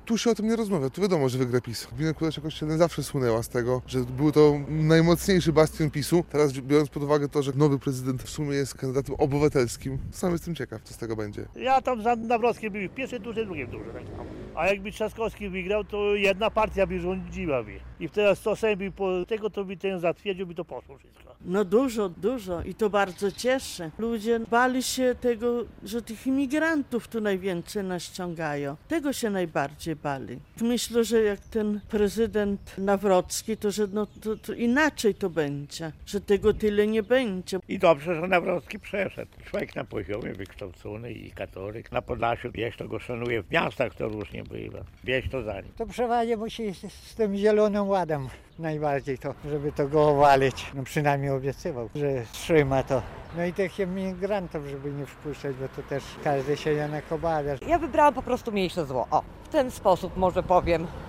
Tu się o tym nie rozmawia, tu wiadomo, że wygra PiS. Gmina Kłudacza Kościelna zawsze słynęła z tego, że był to najmocniejszy bastion PiS-u. Teraz biorąc pod uwagę to, że nowy prezydent w sumie jest kandydatem obywatelskim, sam jestem ciekaw, co z tego będzie. Ja tam za Nawrockim był w pierwszej turze, drugim turze, tak samo. A jakby Trzaskowski wygrał, to jedna partia by rządziła. I teraz co Sejm by po tego, to by ten zatwierdził, by to poszło wszystko. No dużo i to bardzo cieszy. Ludzie bali się tego, że tych imigrantów tu najwięcej nas ściągają. Tego się najbardziej bali. Myślę, że jak ten prezydent Nawrocki, to że to inaczej to będzie, że tego tyle nie będzie. I dobrze, że Nawrocki przeszedł. Człowiek na poziomie wykształcony i katolik. Na Podlasiu wieś to go szanuje, w miastach to różnie bywa. Wieś to za nim. To przeważnie musi z tym zielonym ładem najbardziej to, żeby to go owalić. No przynajmniej obiecywał, że trzyma to. No i tych imigrantów, żeby nie wpuszczać, bo to też każdy się jednak obawia. Ja wybrałam po prostu mniejsze zło. O, w ten sposób może powiem.